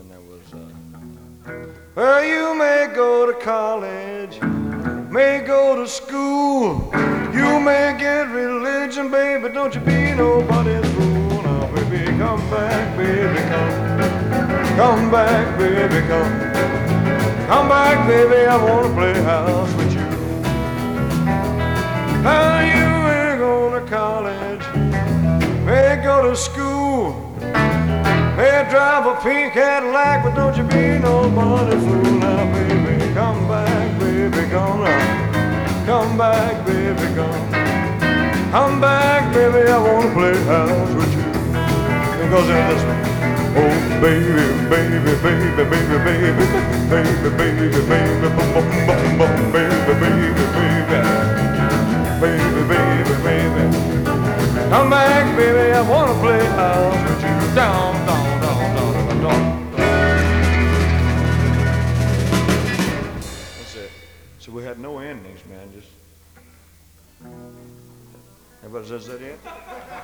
one that was, well, you may go to college, may go to school, you may get religion, baby, don't you be nobody's fool. Now, baby, come back, baby, come. Come back, baby, come. Come back, baby, I wanna play house with you. Now, you may go to college, may go to school, may drive a pink Cadillac, but don't you be nobody's fool. Now, baby, come back, baby, come now. Come back, baby, come. Come back, baby, I wanna play house with you. It goes into this one. Oh, baby, baby, baby, baby, baby, baby, baby, baby, boom, boom, boom, boom, baby, baby, baby, baby, baby, baby. Come back, baby, I wanna play house with you. Down, down, down, down, down, down. That's it. So we had no endings, man. Just. Everybody says that yet?